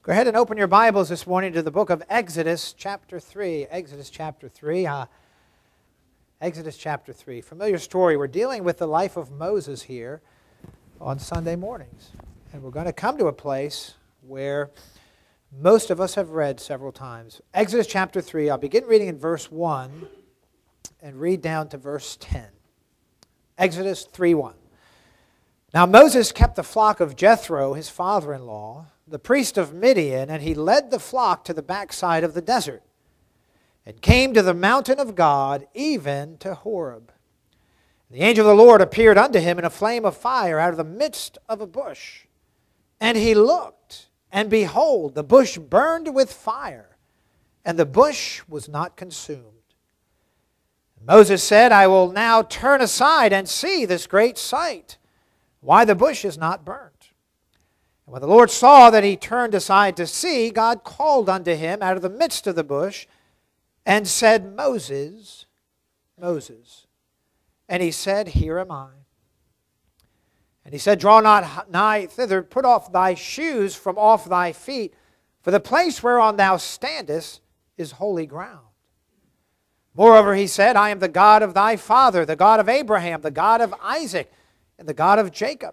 Go ahead and open your Bibles this morning to the book of Exodus chapter 3. Exodus chapter 3. Exodus chapter 3. Familiar story. We're dealing with the life of Moses here on Sunday mornings. And we're going to come to a place where most of us have read several times. Exodus chapter 3. I'll begin reading in verse 1 and read down to verse 10. Exodus 3:1. Now Moses kept the flock of Jethro, his father-in-law, the priest of Midian, and he led the flock to the backside of the desert, and came to the mountain of God, even to Horeb. And the angel of the Lord appeared unto him in a flame of fire out of the midst of a bush. And he looked, and behold, the bush burned with fire, and the bush was not consumed. And Moses said, I will now turn aside and see this great sight, why the bush is not burnt. And when the Lord saw that he turned aside to see, God called unto him out of the midst of the bush, and said, Moses, Moses. And he said, Here am I. And he said, Draw not nigh thither, put off thy shoes from off thy feet, for the place whereon thou standest is holy ground. Moreover, he said, I am the God of thy father, the God of Abraham, the God of Isaac, and the God of Jacob.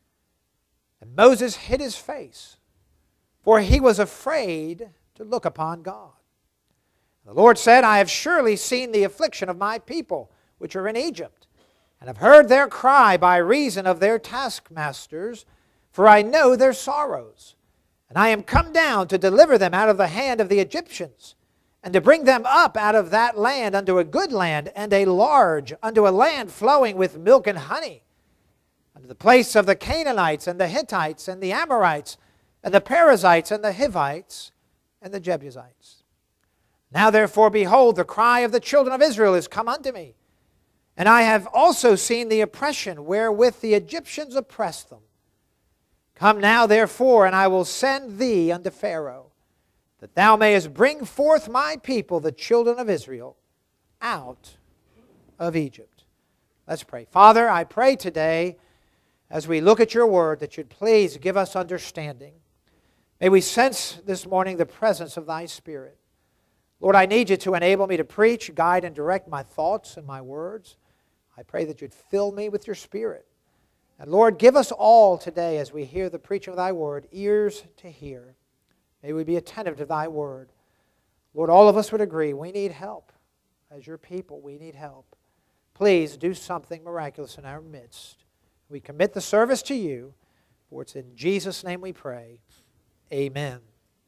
And Moses hid his face, for he was afraid to look upon God. The Lord said, I have surely seen the affliction of my people, which are in Egypt, and have heard their cry by reason of their taskmasters, for I know their sorrows. And I am come down to deliver them out of the hand of the Egyptians, and to bring them up out of that land unto a good land, and a large, unto a land flowing with milk and honey, unto the place of the Canaanites, and the Hittites, and the Amorites, and the Perizzites, and the Hivites, and the Jebusites. Now therefore, behold, the cry of the children of Israel is come unto me. And I have also seen the oppression wherewith the Egyptians oppressed them. Come now therefore, and I will send thee unto Pharaoh, that thou mayest bring forth my people, the children of Israel, out of Egypt. Let's pray. Father, I pray today, as we look at your word, that you'd please give us understanding. May we sense this morning the presence of thy Spirit. Lord, I need you to enable me to preach, guide, and direct my thoughts and my words. I pray that you'd fill me with your Spirit. And Lord, give us all today, as we hear the preaching of thy word, ears to hear. May we be attentive to thy word. Lord, all of us would agree we need help. As your people, we need help. Please do something miraculous in our midst. We commit the service to you, for it's in Jesus' name we pray. Amen.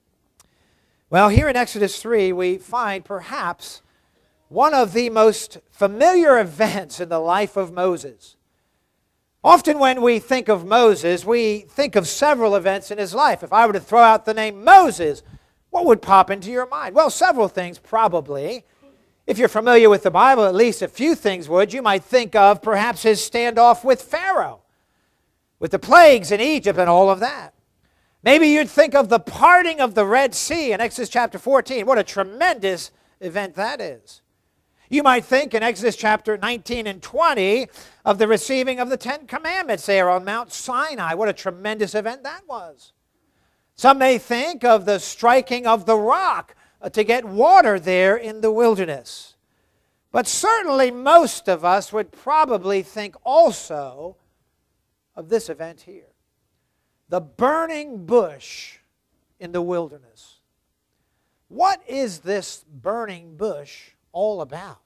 Well, here in Exodus 3, we find perhaps one of the most familiar events in the life of Moses. Often when we think of Moses, we think of several events in his life. If I were to throw out the name Moses, what would pop into your mind? Well, several things probably. If you're familiar with the Bible, at least a few things would. You might think of perhaps his standoff with Pharaoh, with the plagues in Egypt and all of that. Maybe you'd think of the parting of the Red Sea in Exodus chapter 14. What a tremendous event that is. You might think in Exodus chapter 19 and 20 of the receiving of the Ten Commandments there on Mount Sinai. What a tremendous event that was. Some may think of the striking of the rock to get water there in the wilderness. But certainly most of us would probably think also of this event here. The burning bush in the wilderness. What is this burning bush all about?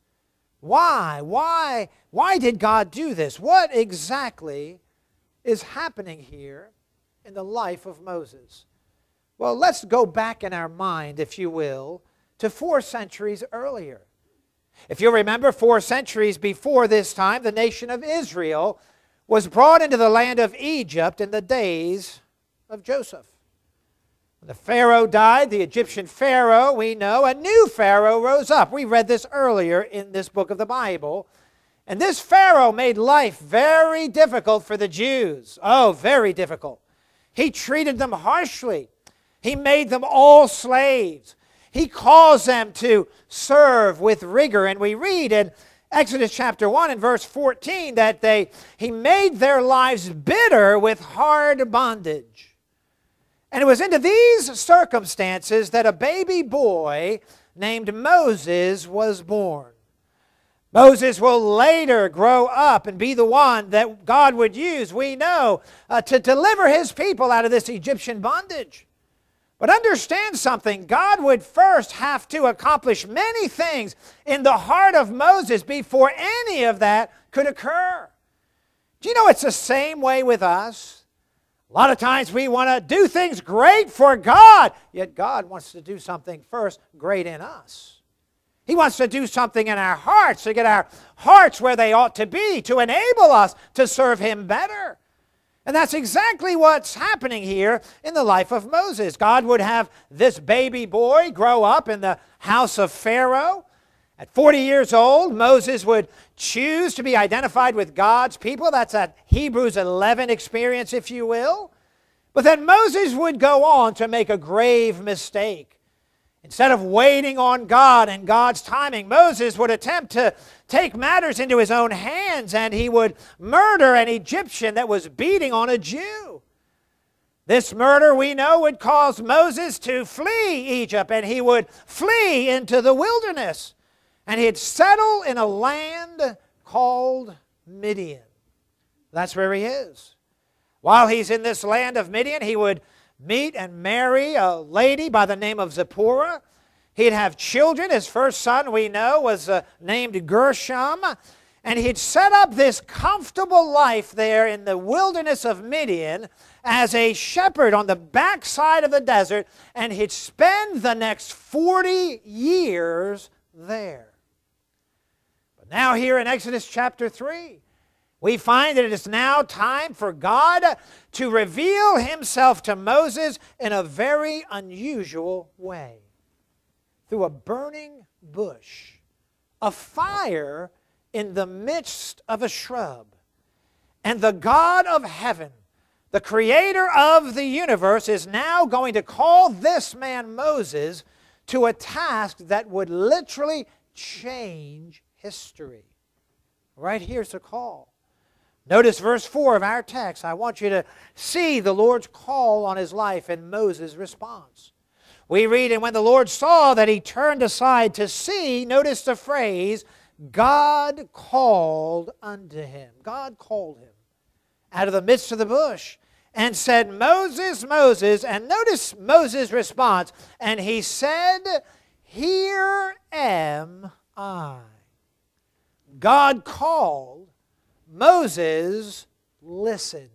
Why did God do this? What exactly is happening here in the life of Moses? Well, let's go back in our mind, if you will, to 4 centuries earlier. If you remember, 4 centuries before this time, the nation of Israel was brought into the land of Egypt in the days of Joseph. When the Pharaoh died, the Egyptian Pharaoh, we know, a new Pharaoh rose up. We read this earlier in this book of the Bible. And this Pharaoh made life very difficult for the Jews. Oh, very difficult. He treated them harshly. He made them all slaves. He caused them to serve with rigor. And we read in Exodus chapter 1 and verse 14 that he made their lives bitter with hard bondage. And it was into these circumstances that a baby boy named Moses was born. Moses will later grow up and be the one that God would use, we know, to deliver his people out of this Egyptian bondage. But understand something, God would first have to accomplish many things in the heart of Moses before any of that could occur. Do you know it's the same way with us? A lot of times we want to do things great for God, yet God wants to do something first great in us. He wants to do something in our hearts, to get our hearts where they ought to be, to enable us to serve Him better. And that's exactly what's happening here in the life of Moses. God would have this baby boy grow up in the house of Pharaoh. At 40 years old, Moses would choose to be identified with God's people. That's that Hebrews 11 experience, if you will. But then Moses would go on to make a grave mistake. Instead of waiting on God and God's timing, Moses would attempt to take matters into his own hands, and he would murder an Egyptian that was beating on a Jew. This murder, we know, would cause Moses to flee Egypt, and he would flee into the wilderness. And he'd settle in a land called Midian. That's where he is. While he's in this land of Midian, he would meet and marry a lady by the name of Zipporah. He'd have children. His first son, we know, was named Gershom. And he'd set up this comfortable life there in the wilderness of Midian as a shepherd on the backside of the desert, and he'd spend the next 40 years there. But now here in Exodus chapter 3, we find that it is now time for God to reveal Himself to Moses in a very unusual way. Through a burning bush, a fire in the midst of a shrub. And the God of heaven, the creator of the universe, is now going to call this man Moses to a task that would literally change history. Right here's the call. Notice verse 4 of our text. I want you to see the Lord's call on his life and Moses' response. We read, and when the Lord saw that he turned aside to see, notice the phrase, God called unto him. God called him out of the midst of the bush and said, Moses, Moses. And notice Moses' response. And he said, Here am I. God called. Moses listened.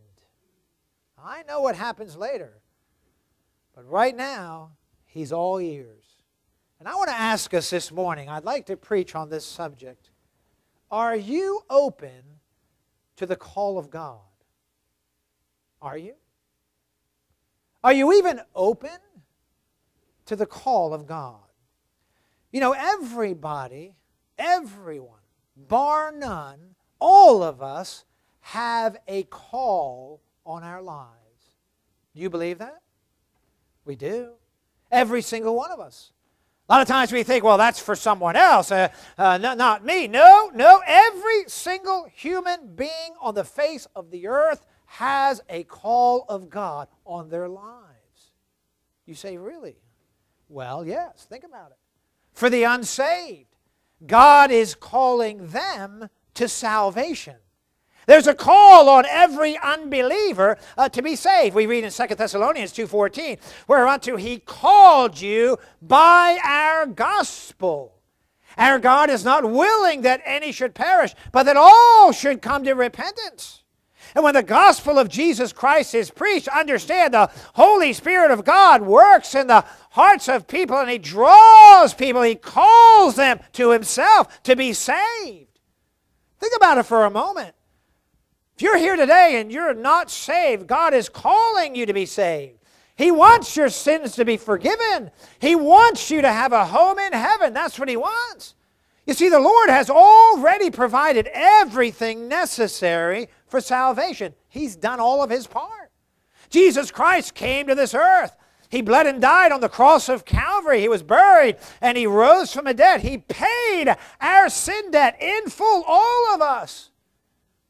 I know what happens later, but right now, he's all ears. And I want to ask us this morning, I'd like to preach on this subject. Are you open to the call of God? Are you? Are you even open to the call of God? You know, everybody, everyone, bar none, all of us have a call on our lives. Do you believe that? We do. Every single one of us. A lot of times we think, well, that's for someone else, not me. No, every single human being on the face of the earth has a call of God on their lives. You say, really? Well, yes, think about it. For the unsaved, God is calling them to salvation. There's a call on every unbeliever to be saved. We read in 2 Thessalonians 2:14, whereunto he called you by our gospel. Our God is not willing that any should perish, but that all should come to repentance. And when the gospel of Jesus Christ is preached, understand the Holy Spirit of God works in the hearts of people, and He draws people. He calls them to Himself to be saved. Think about it for a moment. If you're here today and you're not saved, God is calling you to be saved. He wants your sins to be forgiven. He wants you to have a home in heaven. That's what He wants. You see, the Lord has already provided everything necessary for salvation. He's done all of His part. Jesus Christ came to this earth. He bled and died on the cross of Calvary. He was buried and He rose from the dead. He paid our sin debt in full, all of us.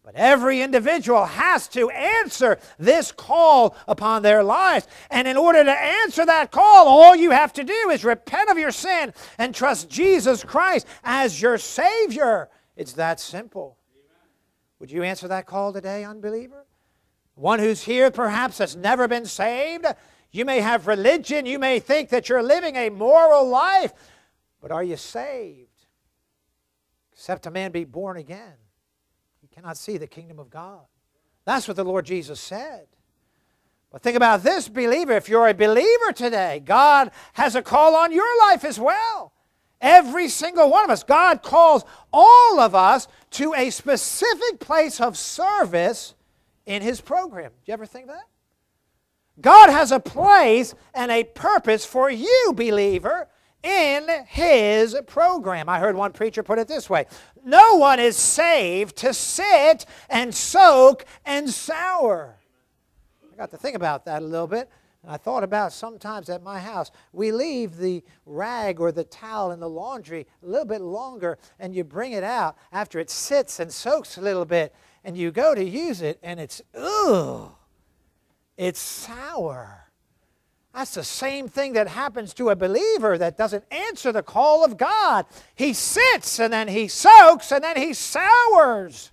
But every individual has to answer this call upon their lives. And in order to answer that call, all you have to do is repent of your sin and trust Jesus Christ as your Savior. It's that simple. Would you answer that call today, unbeliever? One who's here perhaps has never been saved. You may have religion. You may think that you're living a moral life. But are you saved? Except a man be born again, he cannot see the kingdom of God. That's what the Lord Jesus said. But think about this, believer. If you're a believer today, God has a call on your life as well. Every single one of us. God calls all of us to a specific place of service in His program. Do you ever think that? God has a place and a purpose for you, believer, in His program. I heard one preacher put it this way: no one is saved to sit and soak and sour. I got to think about that a little bit. And I thought about sometimes at my house, we leave the rag or the towel in the laundry a little bit longer, and you bring it out after it sits and soaks a little bit, and you go to use it, and it's, ugh, it's sour. That's the same thing that happens to a believer that doesn't answer the call of God. He sits, and then he soaks, and then he sours.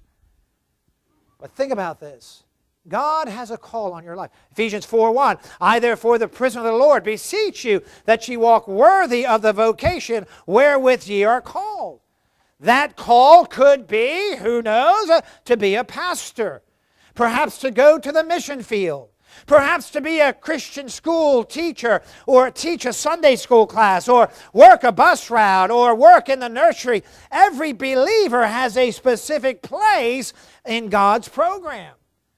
But think about this. God has a call on your life. Ephesians 4:1, I therefore, the prisoner of the Lord, beseech you that ye walk worthy of the vocation wherewith ye are called. That call could be, who knows, to be a pastor. Perhaps to go to the mission field. Perhaps to be a Christian school teacher, or teach a Sunday school class, or work a bus route, or work in the nursery. Every believer has a specific place in God's program.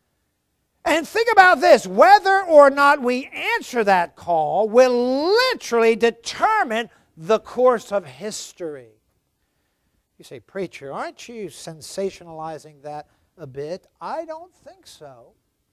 And think about this, whether or not we answer that call will literally determine the course of history. You say, preacher, aren't you sensationalizing that a bit? I don't think so.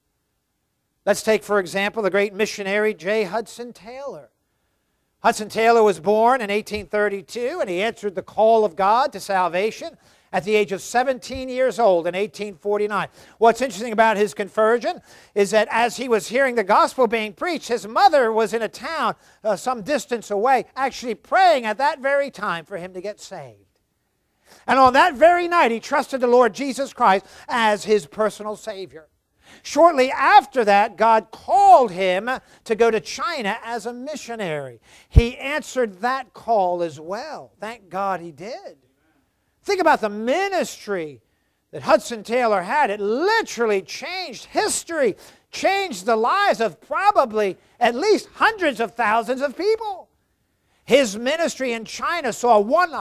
Let's take, for example, the great missionary J. Hudson Taylor. Hudson Taylor was born in 1832, and he answered the call of God to salvation at the age of 17 years old in 1849. What's interesting about his conversion is that as he was hearing the gospel being preached, his mother was in a town some distance away, actually praying at that very time for him to get saved. And on that very night, he trusted the Lord Jesus Christ as his personal Savior. Shortly after that, God called him to go to China as a missionary. He answered that call as well. Thank God he did. Think about the ministry that Hudson Taylor had. It literally changed history, changed the lives of probably at least hundreds of thousands of people. His ministry in China saw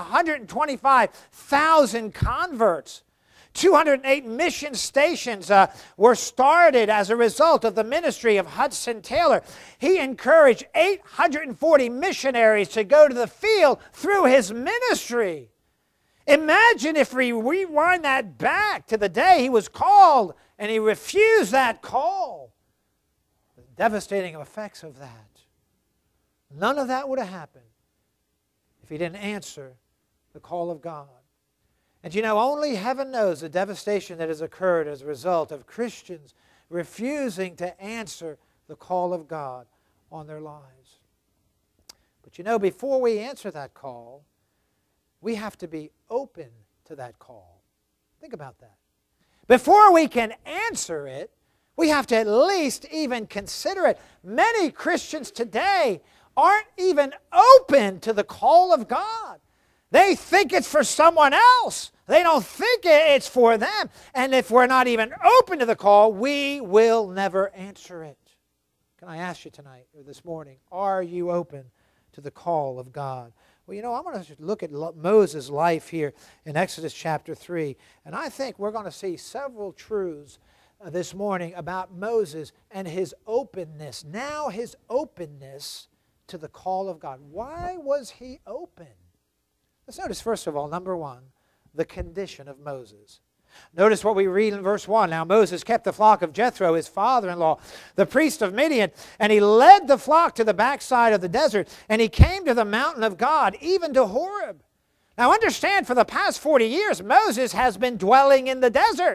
125,000 converts. 208 mission stations were started as a result of the ministry of Hudson Taylor. He encouraged 840 missionaries to go to the field through his ministry. Imagine if we rewind that back to the day he was called and he refused that call. The devastating effects of that. None of that would have happened if he didn't answer the call of God. And you know, only heaven knows the devastation that has occurred as a result of Christians refusing to answer the call of God on their lives. But you know, before we answer that call, we have to be open to that call. Think about that. Before we can answer it, we have to at least even consider it. Many Christians today aren't even open to the call of God. They think it's for someone else. They don't think it's for them. And if we're not even open to the call, we will never answer it. Can I ask you tonight or this morning, are you open to the call of God? Well, you know, I'm going to look at Moses' life here in Exodus chapter 3. And I think we're going to see several truths this morning about Moses and his openness. Now his openness to the call of God. Why was he open? Let's notice, first of all, number one, the condition of Moses. Notice what we read in verse 1. Now Moses kept the flock of Jethro, his father-in-law, the priest of Midian, and he led the flock to the backside of the desert, and he came to the mountain of God, even to Horeb. Now understand, for the past 40 years, Moses has been dwelling in the desert.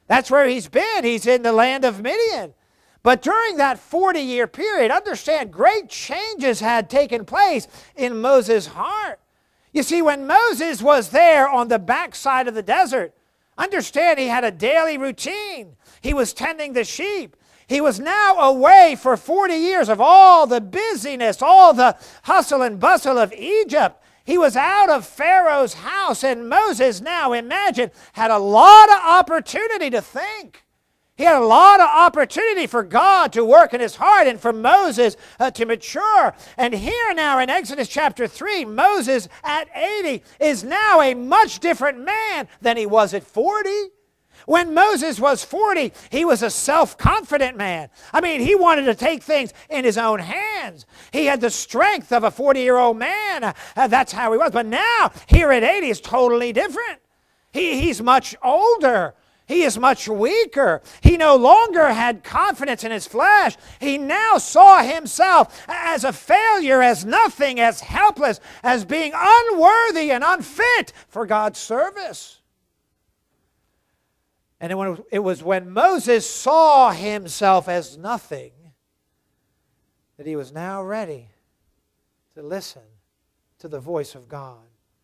That's where he's been. He's in the land of Midian. But during that 40-year period, understand, great changes had taken place in Moses' heart. You see, when Moses was there on the backside of the desert, understand he had a daily routine. He was tending the sheep. He was now away for 40 years of all the busyness, all the hustle and bustle of Egypt. He was out of Pharaoh's house, and Moses now, imagine, had a lot of opportunity to think. He had a lot of opportunity for God to work in his heart and for Moses to mature. And here now in Exodus chapter 3, Moses at 80 is now a much different man than he was at 40. When Moses was 40, he was a self-confident man. I mean, he wanted to take things in his own hands. He had the strength of a 40-year-old man. That's how he was. But now, here at 80, is totally different. He's much older. He is much weaker. He no longer had confidence in his flesh. He now saw himself as a failure, as nothing, as helpless, as being unworthy and unfit for God's service. And it was when Moses saw himself as nothing that he was now ready to listen to the voice of God.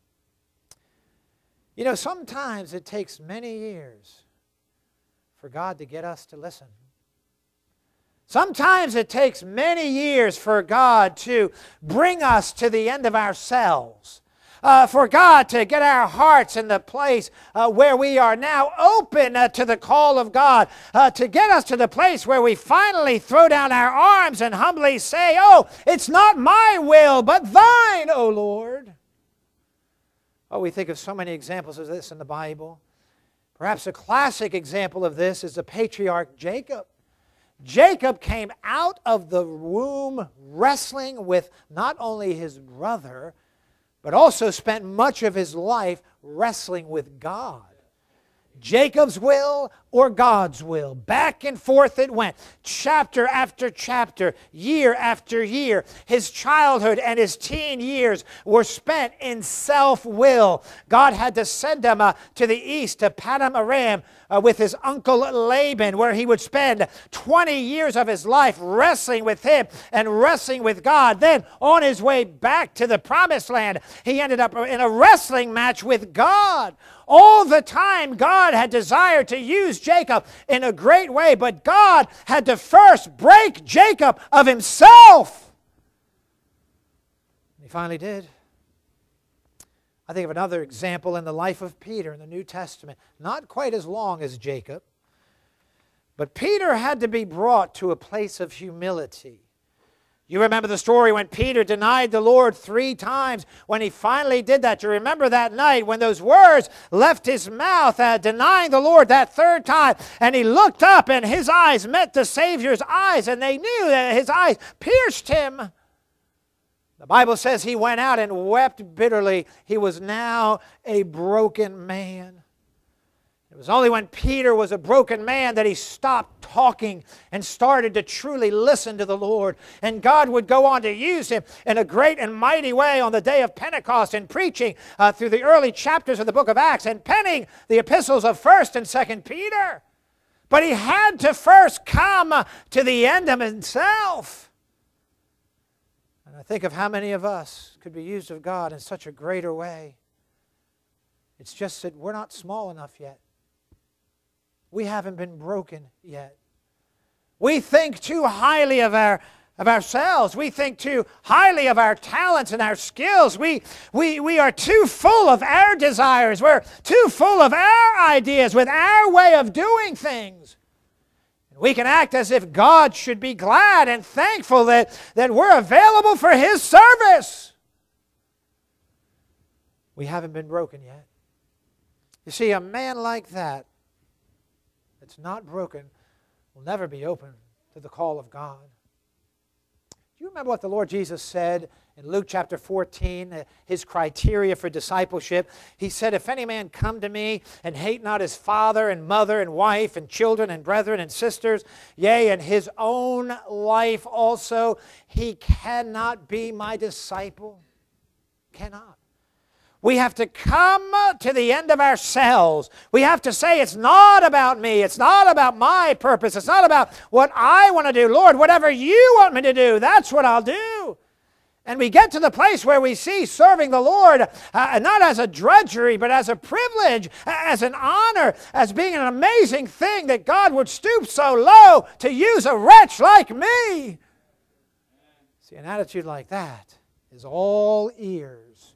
You know, sometimes it takes many years for God to get us to listen. Sometimes it takes many years for God to bring us to the end of ourselves. For God to get our hearts in the place where we are now open to the call of God. To get us to the place where we finally throw down our arms and humbly say, "Oh, it's not my will, but thine, O Lord." Oh, we think of so many examples of this in the Bible. Perhaps a classic example of this is the patriarch Jacob. Jacob came out of the womb wrestling with not only his brother, but also spent much of his life wrestling with God. Jacob's will or God's will. Back and forth it went, chapter after chapter, year after year. His childhood and his teen years were spent in self-will. God had to send him to the east, to Paddan Aram, with his uncle Laban, where he would spend 20 years of his life wrestling with him and wrestling with God. Then, on his way back to the promised land, he ended up in a wrestling match with God. All the time, God had desired to use Jacob in a great way, but God had to first break Jacob of himself. He finally did. I think of another example in the life of Peter in the New Testament. Not quite as long as Jacob, but Peter had to be brought to a place of humility. You remember the story when Peter denied the Lord 3 times. When he finally did that, you remember that night when those words left his mouth, denying the Lord that 3rd time, and he looked up and his eyes met the Savior's eyes, and they knew that his eyes pierced him. The Bible says he went out and wept bitterly. He was now a broken man. It was only when Peter was a broken man that he stopped talking and started to truly listen to the Lord. And God would go on to use him in a great and mighty way on the day of Pentecost in preaching through the early chapters of the book of Acts and penning the epistles of 1st and 2nd Peter. But he had to first come to the end of himself. And I think of how many of us could be used of God in such a greater way. It's just that we're not small enough yet. We haven't been broken yet. We think too highly of ourselves. We think too highly of our talents and our skills. We are too full of our desires. We're too full of our ideas with our way of doing things. We can act as if God should be glad and thankful that we're available for His service. We haven't been broken yet. You see, a man like that, that's not broken, will never be open to the call of God. Do you remember what the Lord Jesus said in Luke chapter 14, His criteria for discipleship? He said, "If any man come to me and hate not his father and mother and wife and children and brethren and sisters, yea, and his own life also, he cannot be my disciple." Cannot. We have to come to the end of ourselves. We have to say, it's not about me. It's not about my purpose. It's not about what I want to do. Lord, whatever you want me to do, that's what I'll do. And we get to the place where we see serving the Lord not as a drudgery, but as a privilege, as an honor, as being an amazing thing that God would stoop so low to use a wretch like me. See, an attitude like that is all ears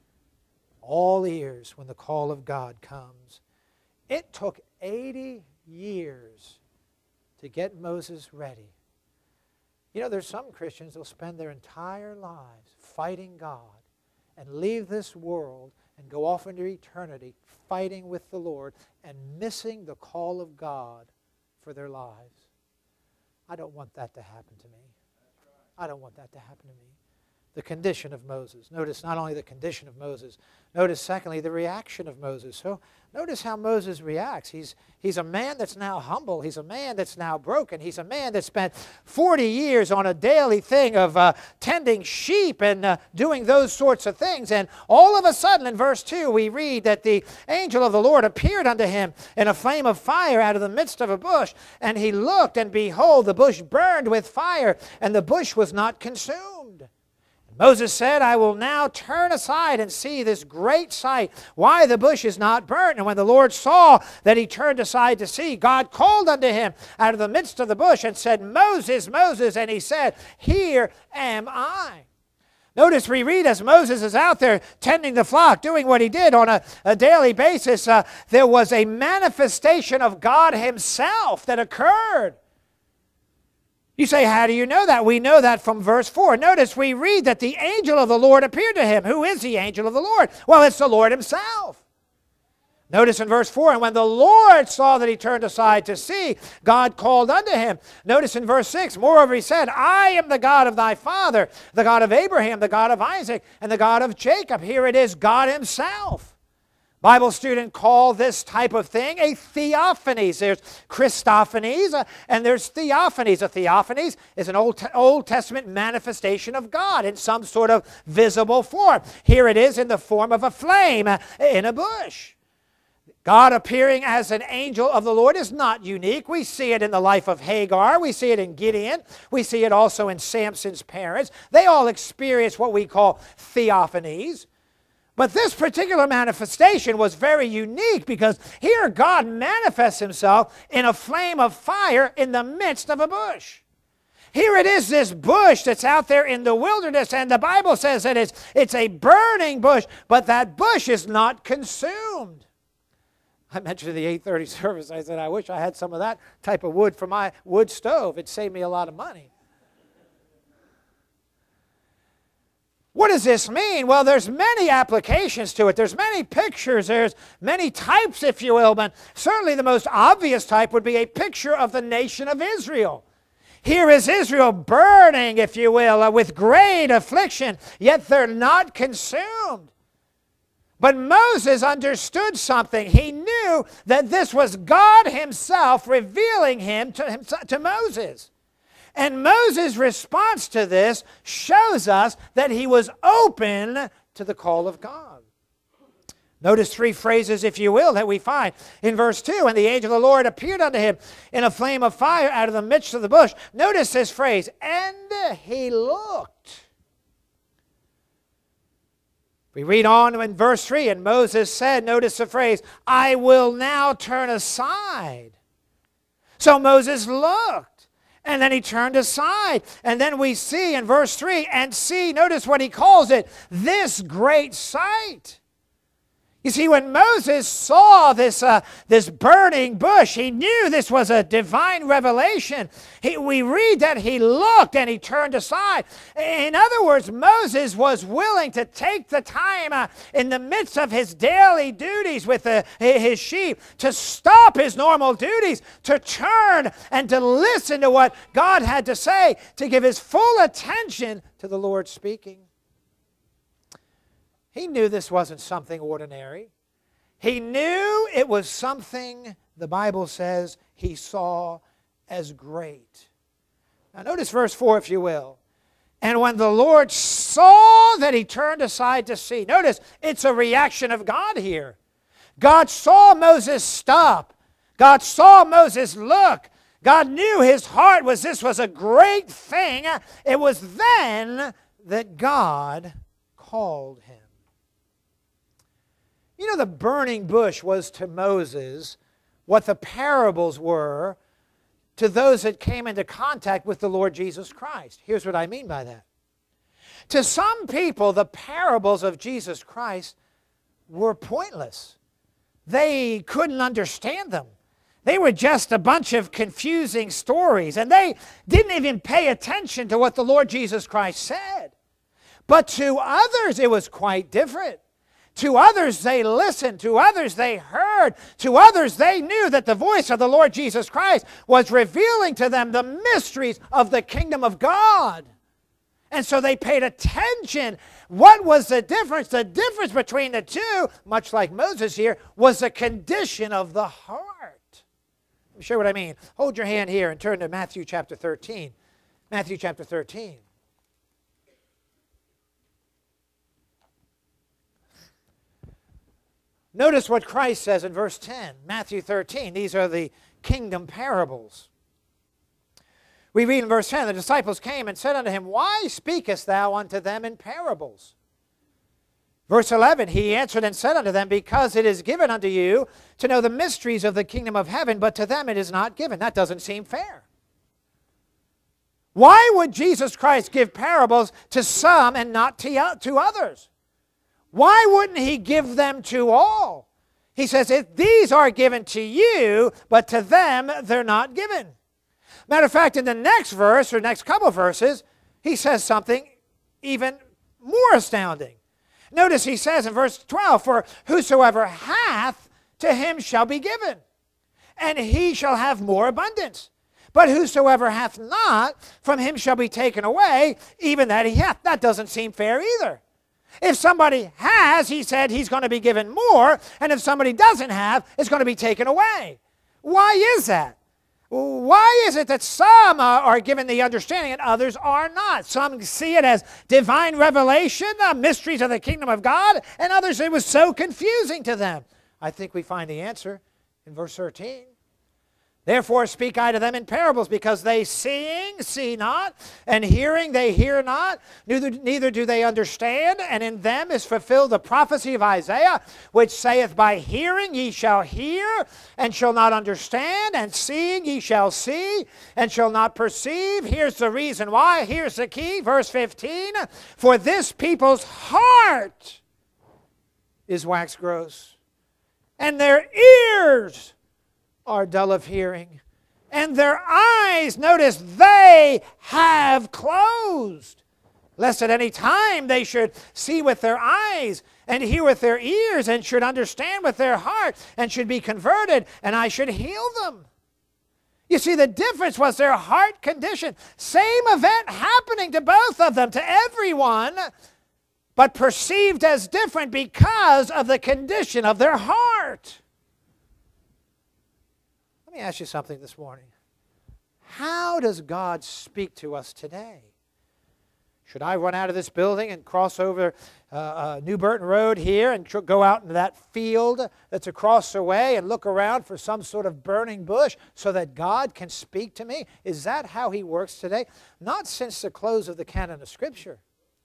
when the call of God comes. It took 80 years to get Moses ready. You know, there's some Christians who will spend their entire lives fighting God and leave this world and go off into eternity fighting with the Lord and missing the call of God for their lives. I don't want that to happen to me. I don't want that to happen to me. The condition of Moses. Notice not only the condition of Moses, notice secondly the reaction of Moses. So notice how Moses reacts. He's a man that's now humble. He's a man that's now broken. He's a man that spent 40 years on a daily thing of tending sheep and doing those sorts of things. And all of a sudden in verse 2 we read that the angel of the Lord appeared unto him in a flame of fire out of the midst of a bush. And he looked, and behold, the bush burned with fire, and the bush was not consumed. Moses said, I will now turn aside and see this great sight, why the bush is not burnt. And when the Lord saw that he turned aside to see, God called unto him out of the midst of the bush and said, Moses, Moses. And he said, Here am I. Notice we read as Moses is out there tending the flock, doing what he did on a daily basis, there was a manifestation of God himself that occurred. You say, how do you know that? We know that from verse 4. Notice we read that the angel of the Lord appeared to him. Who is the angel of the Lord? Well, it's the Lord himself. Notice in verse 4, and when the Lord saw that he turned aside to see, God called unto him. Notice in verse 6, moreover he said, I am the God of thy father, the God of Abraham, the God of Isaac, and the God of Jacob. Here it is, God himself. Bible student call this type of thing a theophanies. There's Christophanies and there's theophanies. A theophanies is an Old Testament manifestation of God in some sort of visible form. Here it is in the form of a flame in a bush. God appearing as an angel of the Lord is not unique. We see it in the life of Hagar. We see it in Gideon. We see it also in Samson's parents. They all experience what we call theophanies. But this particular manifestation was very unique because here God manifests himself in a flame of fire in the midst of a bush. Here it is, this bush that's out there in the wilderness, and the Bible says that it's a burning bush, but that bush is not consumed. I mentioned in the 8:30 service, I said, I wish I had some of that type of wood for my wood stove. It'd save me a lot of money. What does this mean? Well, there's many applications to it. There's many pictures. There's many types, if you will. But certainly the most obvious type would be a picture of the nation of Israel. Here is Israel burning, if you will, with great affliction, yet they're not consumed. But Moses understood something. He knew that this was God himself revealing him to Moses. And Moses' response to this shows us that he was open to the call of God. Notice three phrases, if you will, that we find in verse 2. And the angel of the Lord appeared unto him in a flame of fire out of the midst of the bush. Notice this phrase, and he looked. We read on in verse 3, and Moses said, notice the phrase, I will now turn aside. So Moses looked. And then he turned aside. And then we see in verse 3, and see, notice what he calls it, this great sight. You see, when Moses saw this burning bush, he knew this was a divine revelation. We read that he looked and he turned aside. In other words, Moses was willing to take the time in the midst of his daily duties with his sheep to stop his normal duties, to turn and to listen to what God had to say, to give his full attention to the Lord speaking. He knew this wasn't something ordinary. He knew it was something, the Bible says, he saw as great. Now notice verse 4, if you will. And when the Lord saw that he turned aside to see. Notice, it's a reaction of God here. God saw Moses stop. God saw Moses look. God knew his heart this was a great thing. It was then that God called him. You know, the burning bush was to Moses what the parables were to those that came into contact with the Lord Jesus Christ. Here's what I mean by that. To some people, the parables of Jesus Christ were pointless. They couldn't understand them. They were just a bunch of confusing stories, and they didn't even pay attention to what the Lord Jesus Christ said. But to others, it was quite different. To others, they listened. To others, they heard. To others, they knew that the voice of the Lord Jesus Christ was revealing to them the mysteries of the kingdom of God. And so they paid attention. What was the difference? The difference between the two, much like Moses here, was the condition of the heart. Let me show you what I mean. Hold your hand here and turn to Matthew chapter 13. Matthew chapter 13. Notice what Christ says in verse 10, Matthew 13. These are the kingdom parables. We read in verse 10, the disciples came and said unto him, Why speakest thou unto them in parables? Verse 11, he answered and said unto them, Because it is given unto you to know the mysteries of the kingdom of heaven, but to them it is not given. That doesn't seem fair. Why would Jesus Christ give parables to some and not to others? Why wouldn't he give them to all? He says, these are given to you, but to them they're not given. Matter of fact, in the next verse, or next couple of verses, he says something even more astounding. Notice he says in verse 12, For whosoever hath, to him shall be given, and he shall have more abundance. But whosoever hath not, from him shall be taken away, even that he hath. That doesn't seem fair either. If somebody has, he said he's going to be given more, and if somebody doesn't have, it's going to be taken away. Why is that? Why is it that some are given the understanding and others are not? Some see it as divine revelation, mysteries of the kingdom of God, and others it was so confusing to them. I think we find the answer in verse 13. Therefore speak I to them in parables, because they seeing see not, and hearing they hear not, neither do they understand. And in them is fulfilled the prophecy of Isaiah, which saith, By hearing ye shall hear, and shall not understand, and seeing ye shall see, and shall not perceive. Here's the reason why. Here's the key, verse 15. For this people's heart is waxed gross, and their ears are dull of hearing, and their eyes, notice, they have closed, lest at any time they should see with their eyes, and hear with their ears, and should understand with their heart, and should be converted, and I should heal them. You see, the difference was their heart condition. Same event happening to both of them, to everyone, but perceived as different because of the condition of their heart. Let me ask you something this morning. How does God speak to us today? Should I run out of this building and cross over New Burton Road here and go out into that field that's across the way and look around for some sort of burning bush so that God can speak to me? Is that how he works today? Not since the close of the canon of Scripture.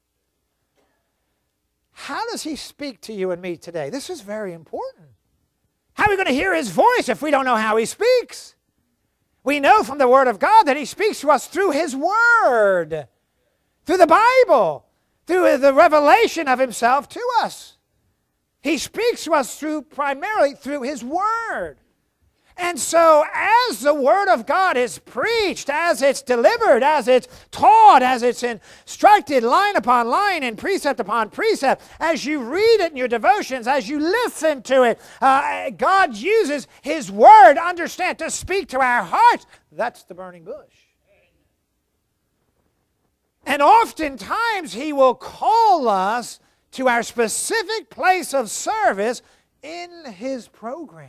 How does he speak to you and me today? This is very important. How are we going to hear his voice if we don't know how he speaks? We know from the Word of God that he speaks to us through his Word, through the Bible, through the revelation of himself to us. He speaks to us primarily through his Word. And so as the Word of God is preached, as it's delivered, as it's taught, as it's instructed line upon line and precept upon precept, as you read it in your devotions, as you listen to it, God uses his Word, understand, to speak to our hearts. That's the burning bush. And oftentimes he will call us to our specific place of service in his program.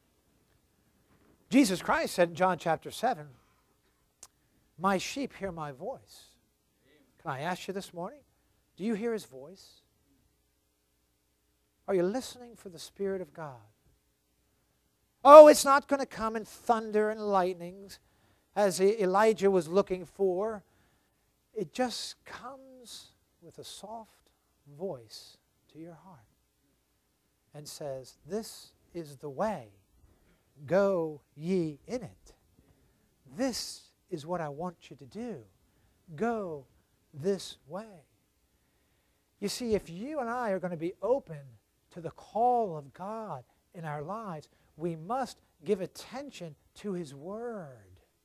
Jesus Christ said in John chapter 7, My sheep hear my voice. Can I ask you this morning, do you hear His voice? Are you listening for the Spirit of God? Oh, it's not going to come in thunder and lightnings as Elijah was looking for. It just comes with a soft voice to your heart and says, this is the way. Go ye in it. This is what I want you to do. Go this way. You see, if you and I are going to be open to the call of God in our lives, we must give attention to His Word.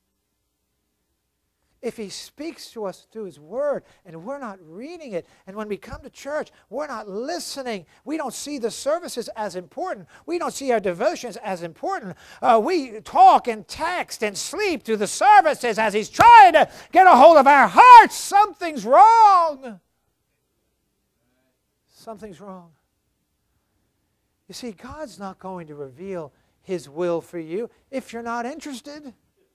If He speaks to us through His Word and we're not reading it, and when we come to church, we're not listening, we don't see the services as important, we don't see our devotions as important, we talk and text and sleep through the services as He's trying to get a hold of our hearts, something's wrong. Something's wrong. You see, God's not going to reveal His will for you if you're not interested.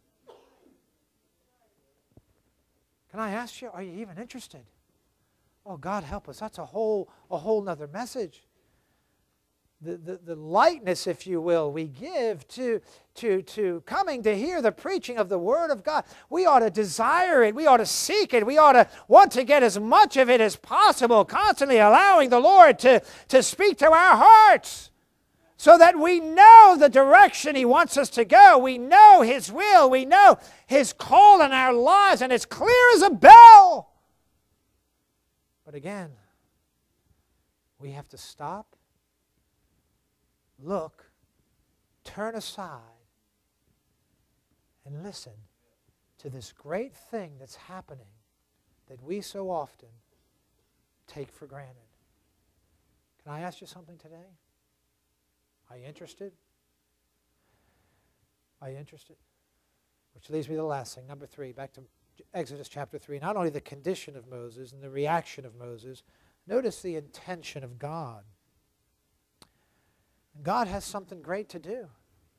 Can I ask you, are you even interested? Oh, God help us. That's a whole nother message. The lightness, if you will, we give to coming to hear the preaching of the Word of God. We ought to desire it. We ought to seek it. We ought to want to get as much of it as possible, constantly allowing the Lord to speak to our hearts so that we know the direction He wants us to go. We know His will. We know His call in our lives, and it's clear as a bell. But again, we have to stop, look, turn aside, and listen to this great thing that's happening that we so often take for granted. Can I ask you something today? Are you interested? Are you interested? Which leads me to the last thing, number 3, back to Exodus chapter 3. Not only the condition of Moses and the reaction of Moses, notice the intention of God. God has something great to do.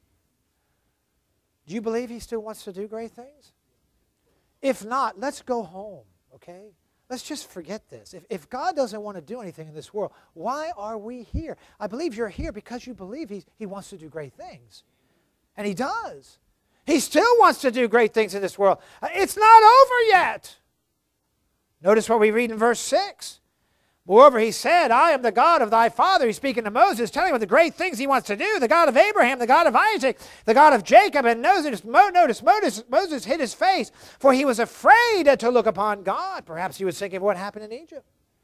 Do you believe He still wants to do great things? If not, let's go home, okay? Let's just forget this. If God doesn't want to do anything in this world, why are we here? I believe you're here because you believe He wants to do great things. And He does. He still wants to do great things in this world. It's not over yet. Notice what we read in verse 6. Moreover, He said, I am the God of thy father. He's speaking to Moses, telling him of the great things He wants to do. The God of Abraham, the God of Isaac, the God of Jacob. And notice Moses hid his face, for he was afraid to look upon God. Perhaps he was thinking of what happened in Egypt.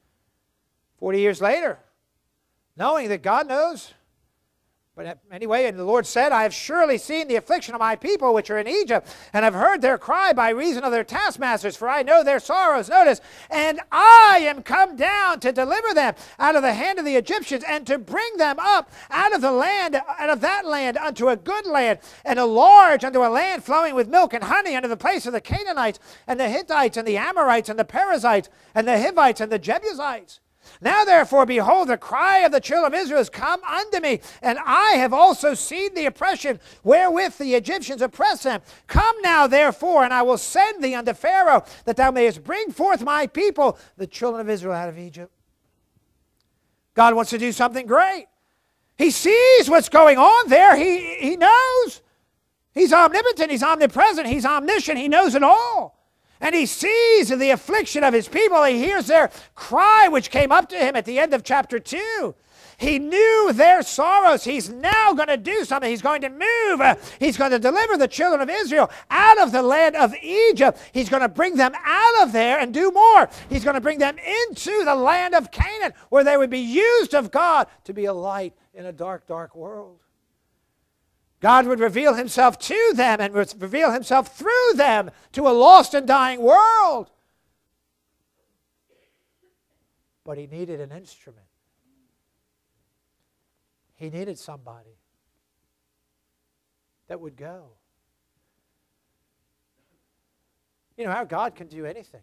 40 years later, knowing that God knows. But anyway, and the Lord said, I have surely seen the affliction of my people which are in Egypt, and have heard their cry by reason of their taskmasters, for I know their sorrows. Notice, and I am come down to deliver them out of the hand of the Egyptians, and to bring them up out of the land, out of that land unto a good land, and a large, unto a land flowing with milk and honey, unto the place of the Canaanites, and the Hittites, and the Amorites, and the Perizzites, and the Hivites, and the Jebusites. Now therefore, behold, the cry of the children of Israel is come unto me, and I have also seen the oppression wherewith the Egyptians oppress them. Come now therefore, and I will send thee unto Pharaoh, that thou mayest bring forth my people, the children of Israel, out of Egypt. God wants to do something great. He sees what's going on there. He knows. He's omnipotent. He's omnipresent. He's omniscient. He knows it all. And He sees the affliction of His people. He hears their cry which came up to Him at the end of chapter 2. He knew their sorrows. He's now going to do something. He's going to move. He's going to deliver the children of Israel out of the land of Egypt. He's going to bring them out of there and do more. He's going to bring them into the land of Canaan, where they would be used of God to be a light in a dark, dark world. God would reveal Himself to them and reveal Himself through them to a lost and dying world. But He needed an instrument. He needed somebody that would go. You know, our God can do anything.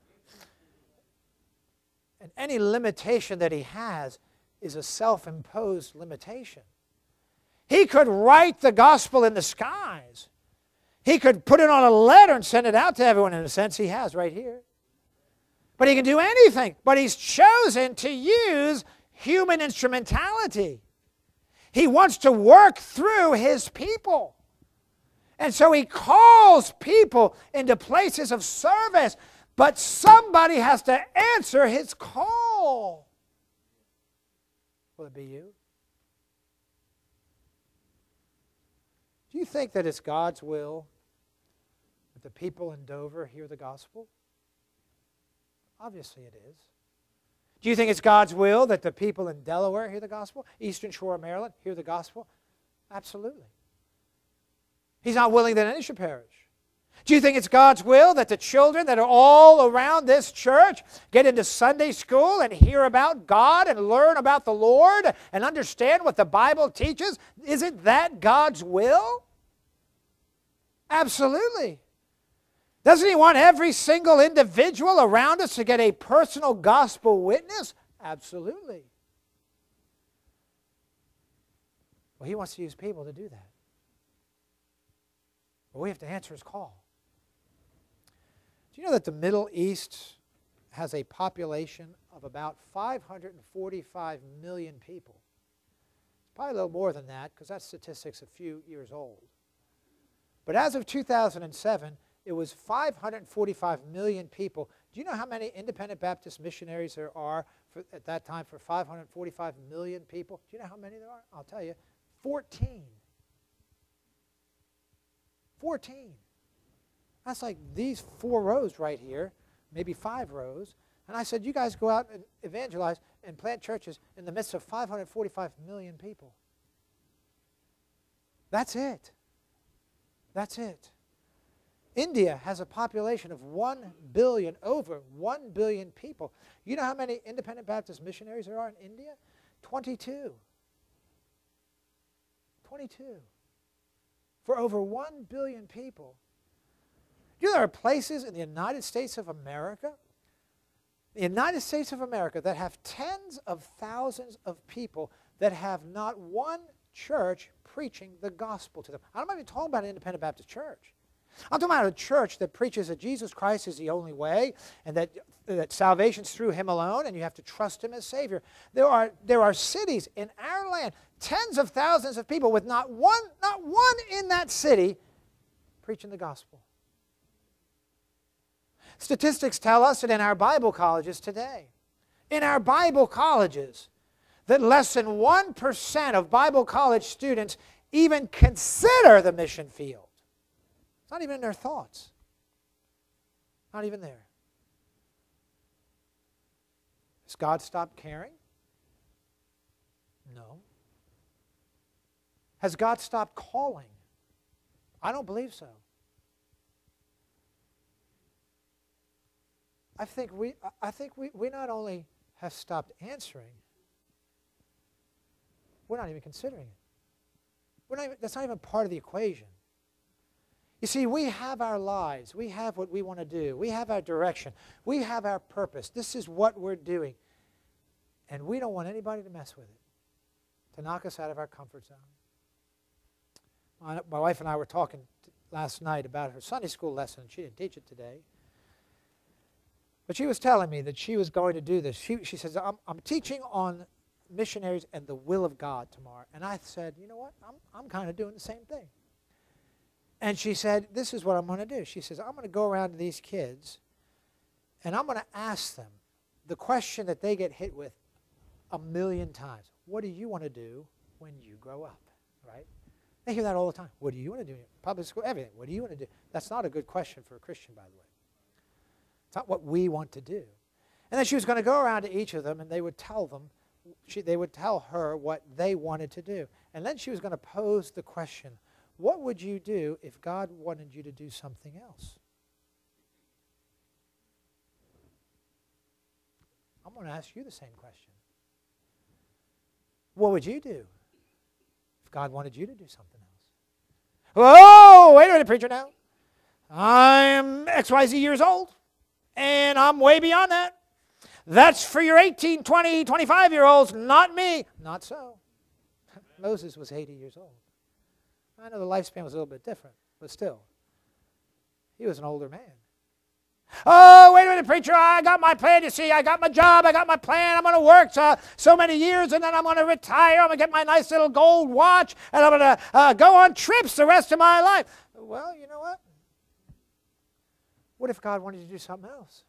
And any limitation that He has is a self-imposed limitation. He could write the gospel in the skies. He could put it on a letter and send it out to everyone. In a sense, He has right here. But he can do anything. But he's chosen to use human instrumentality. He wants to work through his people. And so he calls people into places of service. But somebody has to answer his call. Will it be you? Do you think that it's God's will that the people in Dover hear the gospel? Obviously it is. Do you think it's God's will that the people in Delaware hear the gospel? Eastern Shore of Maryland hear the gospel? Absolutely. He's not willing that any should perish. Do you think it's God's will that the children that are all around this church get into Sunday school and hear about God and learn about the Lord and understand what the Bible teaches? Isn't that God's will? Absolutely. Doesn't He want every single individual around us to get a personal gospel witness? Absolutely. Well, He wants to use people to do that. But we have to answer His call. Do you know that the Middle East has a population of about 545 million people? It's probably a little more than that because that statistic's a few years old. But as of 2007, it was 545 million people. Do you know how many independent Baptist missionaries there are at that time for 545 million people? Do you know how many there are? I'll tell you. 14. 14. That's like these 4 rows right here, maybe 5 rows. And I said, you guys go out and evangelize and plant churches in the midst of 545 million people. That's it. That's it. India has a population of 1 billion, over 1 billion people. You know how many independent Baptist missionaries there are in India? 22. 22. For over 1 billion people. You know there are places in the United States of America, that have tens of thousands of people that have not one church preaching the gospel to them. I'm not even talking about an independent Baptist church. I'm talking about a church that preaches that Jesus Christ is the only way and that salvation's through Him alone and you have to trust Him as Savior. There are cities in our land, tens of thousands of people with not one in that city preaching the gospel. Statistics tell us that in our Bible colleges today, that less than 1% of Bible college students even consider the mission field. It's not even in their thoughts. Not even there. Has God stopped caring? No. Has God stopped calling? I don't believe so. I think we not only have stopped answering, we're not even considering it. That's not even part of the equation. You see, we have our lives. We have what we want to do. We have our direction. We have our purpose. This is what we're doing. And we don't want anybody to mess with it, to knock us out of our comfort zone. My wife and I were talking last night about her Sunday school lesson. She didn't teach it today. But she was telling me that she was going to do this. She says, I'm teaching on missionaries and the will of God tomorrow. And I said, you know what? I'm kind of doing the same thing. And she said, this is what I'm going to do. She says, I'm going to go around to these kids and I'm going to ask them the question that they get hit with 1,000,000 times. What do you want to do when you grow up? Right? They hear that all the time. What do you want to do in public school? Everything. What do you want to do? That's not a good question for a Christian, by the way. It's not what we want to do. And then she was going to go around to each of them and they would tell them, they would tell her what they wanted to do. And then she was going to pose the question, what would you do if God wanted you to do something else? I'm going to ask you the same question. What would you do if God wanted you to do something else? Whoa, wait a minute, preacher now. I'm XYZ years old, and I'm way beyond that. That's for your 18, 20, 25-year-olds, not me. Not so. Moses was 80 years old. I know the lifespan was a little bit different, but still, he was an older man. Oh, wait a minute, preacher, I got my plan. You see, I got my job, I got my plan. I'm going to work so many years, and then I'm going to retire. I'm going to get my nice little gold watch, and I'm going to go on trips the rest of my life. Well, you know what? What if God wanted you to do something else?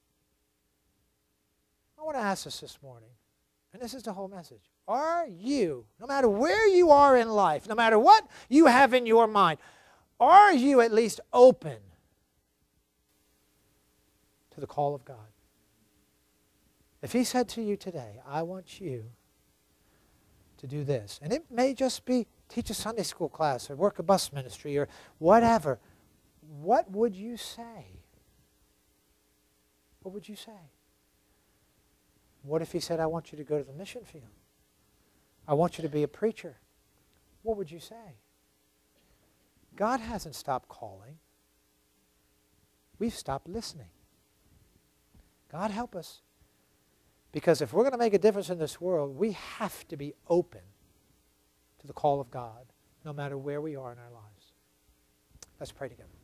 I want to ask us this morning, and this is the whole message. Are you, no matter where you are in life, no matter what you have in your mind, are you at least open to the call of God? If He said to you today, I want you to do this, and it may just be teach a Sunday school class or work a bus ministry or whatever, what would you say? What would you say? What if He said, I want you to go to the mission field? I want you to be a preacher. What would you say? God hasn't stopped calling. We've stopped listening. God help us. Because if we're going to make a difference in this world, we have to be open to the call of God, no matter where we are in our lives. Let's pray together.